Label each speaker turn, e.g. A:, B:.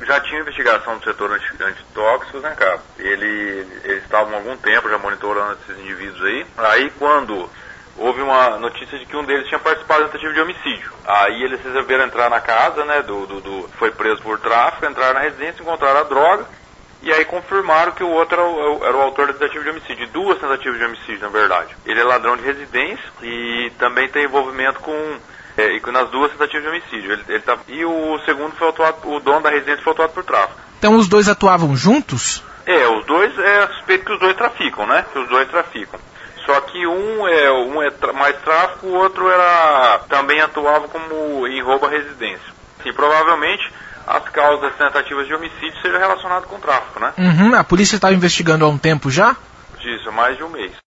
A: Já tinha investigação do setor antitóxicos, né, cara? Eles estavam há algum tempo já monitorando esses indivíduos aí. Aí quando houve uma notícia de que um deles tinha participado da tentativa de homicídio. Aí eles resolveram entrar na casa, né, foi preso por tráfico, entraram na residência, encontraram a droga, e aí confirmaram que o outro era o autor da tentativa de homicídio, duas tentativas de homicídio, na verdade. Ele é ladrão de residência e também tem envolvimento nas duas tentativas de homicídio. E o segundo o dono da residência foi autuado por tráfico.
B: Então os dois atuavam juntos?
A: Os dois, suspeito que os dois traficam, né? Que os dois traficam. Só que um é mais tráfico, o outro também atuava como em roubo à residência. Assim, provavelmente as causas das tentativas de homicídio sejam relacionadas com tráfico, né?
B: A polícia estava investigando há um tempo já?
A: Isso, há mais de um mês.